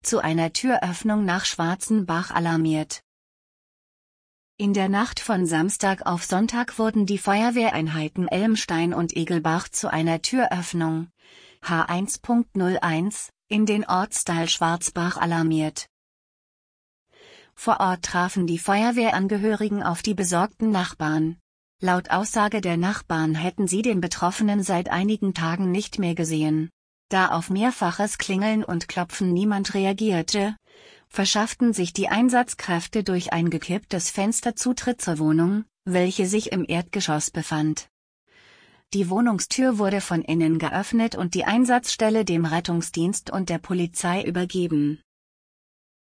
zu einer Türöffnung nach Schwarzenbach alarmiert. In der Nacht von Samstag auf Sonntag wurden die Feuerwehreinheiten Elmstein und Egelbach zu einer Türöffnung H1.01 in den Ortsteil Schwarzbach alarmiert. Vor Ort trafen die Feuerwehrangehörigen auf die besorgten Nachbarn. Laut Aussage der Nachbarn hätten sie den Betroffenen seit einigen Tagen nicht mehr gesehen. Da auf mehrfaches Klingeln und Klopfen niemand reagierte, verschafften sich die Einsatzkräfte durch ein gekipptes Fenster Zutritt zur Wohnung, welche sich im Erdgeschoss befand. Die Wohnungstür wurde von innen geöffnet und die Einsatzstelle dem Rettungsdienst und der Polizei übergeben.